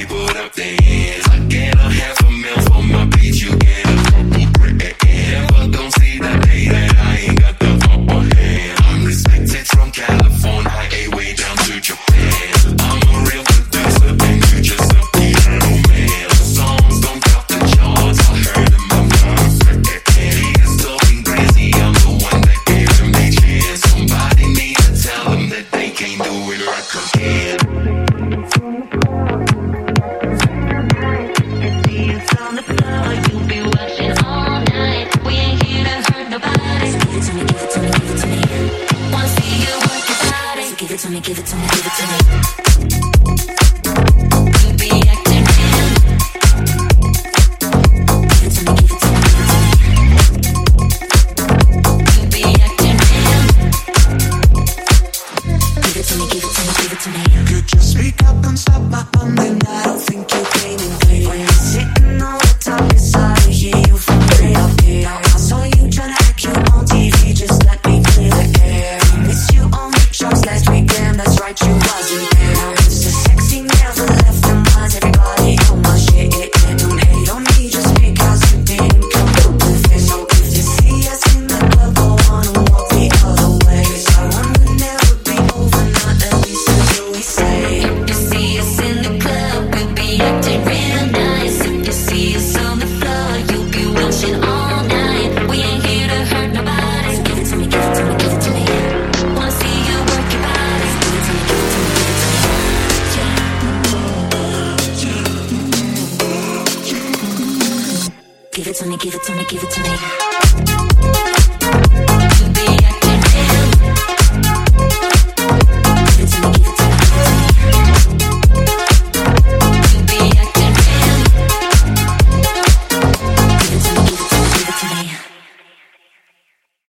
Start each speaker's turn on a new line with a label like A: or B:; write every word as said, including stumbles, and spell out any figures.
A: everybody put up their hands. I get a half a mil for my beat, you get a couple grand. Never gon' see the day that I ain't got the upper hand. I'm respected from California, A way down to Japan. I'm a real producer, and you just a piano man. Songs don't top the charts, I heard them, I'm perfect. Niggas talking crazy, I'm the one that gave them a chance. Somebody need to tell them that they can't do it like I can.
B: Give it to me, give it to me, give it to me. You be acting real. Give it to me, give it to me, give it to me. You be acting real. Give it to me, give it to me, give it to me.
C: Could you speak up and stop my bumming? I don't think you're playing clear. When you're sitting all the time beside me, hear you from way up here. I saw you trying to act you on T V, just let me clear the air. Miss you on the charts last week, damn, that's right, you wasn't there. Now it's the sexy never left the minds, everybody on my shit. Yeah, don't hate on me just because you didn't come up with it. So if you see us in the club, go on and walk the other way. So I wanna never be over, not at least until we say.
B: If you see us in the club, we'll be acting real nice. If you see us on the floor, you'll be watching all night. We ain't here to hurt nobody. So give it to me, give it to me, give it to me. Wanna see you work your body. So give it to me, give it to me, give it to me. Give it to me, give it to me, give it to me.